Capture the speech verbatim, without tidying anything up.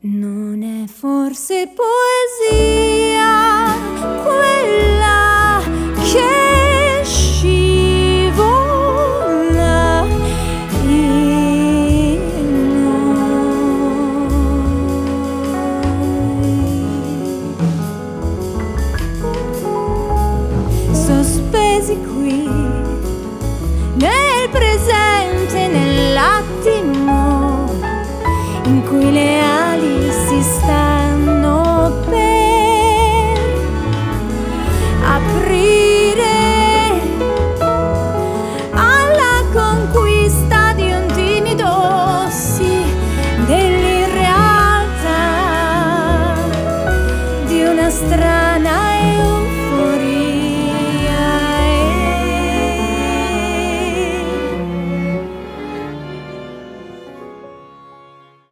Non è forse poesia quella che scivola in noi, sospesi qui nel presente, nell'attimo in cui le